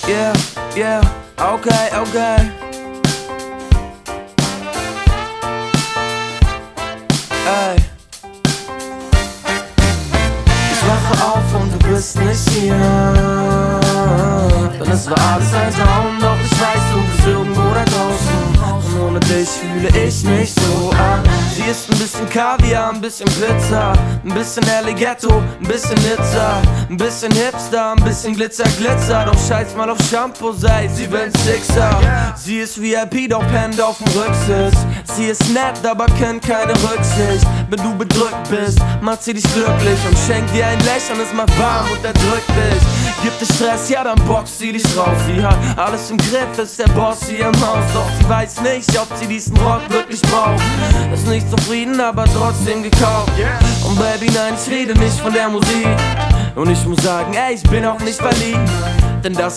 Yeah, yeah, okay, okay. Ey. Ich wache auf und du bist nicht hier. Denn es war alles ein Traum, doch ich weiß, du bist irgendwo da draußen. Und ohne dich fühle ich mich so an. Sie ist ein bisschen Kaviar, ein bisschen Pizza, ein bisschen LA Ghetto, ein bisschen Nizza, ein bisschen Hipster, ein bisschen Glitzer, Glitzer. Doch scheiß mal auf Shampoo, sei sie will Sixer. Sie ist VIP, doch pennt auf dem Rücksitz. Sie ist nett, aber kennt keine Rücksicht. Wenn du bedrückt bist, macht sie dich glücklich und schenkt dir ein Lächeln, es macht warm und erdrückt dich. Gibt es Stress, ja dann boxt sie dich raus. Sie hat alles im Griff, ist der Boss hier im Haus. Doch sie weiß nicht, ob sie diesen Rock wirklich braucht. Ist nicht zufrieden, aber trotzdem gekauft. Und Baby, nein, ich rede nicht von der Musik. Und ich muss sagen, ey, ich bin auch nicht verliebt. Denn das